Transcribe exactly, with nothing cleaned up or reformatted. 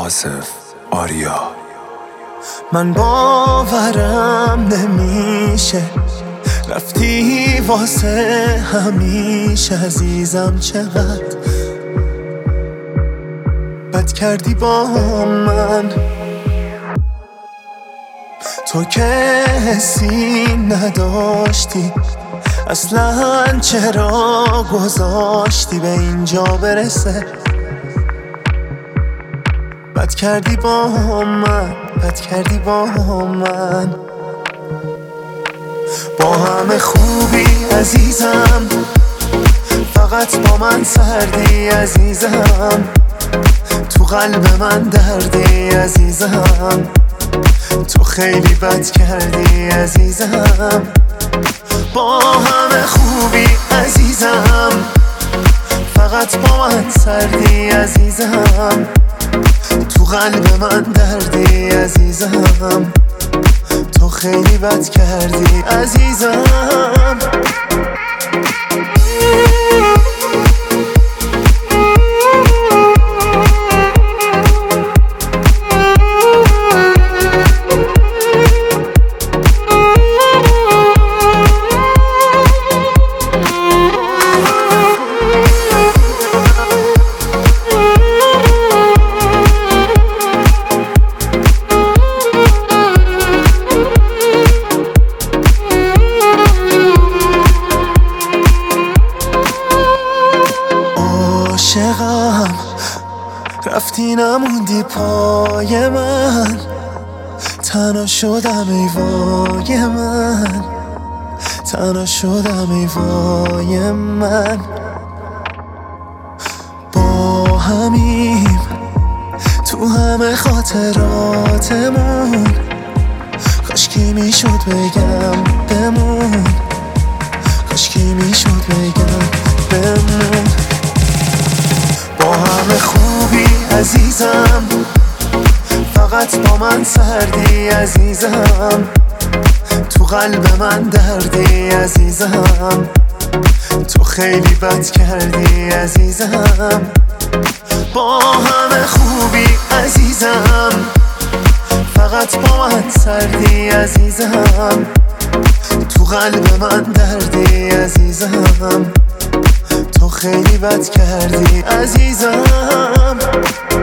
آصف آریا. من باورم نمیشه رفتی واسه همیشه عزیزم، چقدر بد کردی با من. تو که حسی نداشتی اصلا، چرا گذاشتی به اینجا برسه؟ بد کردی با من، بد کردی با من. با همه خوبی عزیزم، فقط با من سردی عزیزم. تو قلب من دردی عزیزم، تو خیلی بد کردی عزیزم. با همه خوبی عزیزم، فقط با من سردی عزیزم. تو قلب من دردی عزیزم، تو خیلی بد کردی عزیزم. عاشقم رفتی نموندی پای من، تنها شدم ای وای من، تنها شدم ای وای من. با همیم تو همه خاطراتمون، کاشکی میشد بگم بمون، کاشکی میشد بگم بمون. با همه خوبی عزیزم، فقط با من سردی عزیزم. تو قلب من دردی عزیزم، تو خیلی بد کردی عزیزم. با همه خوبی عزیزم، فقط با من سردی عزیزم. تو قلب من دردی عزیزم، تو خیلی بد کردی عزیزم.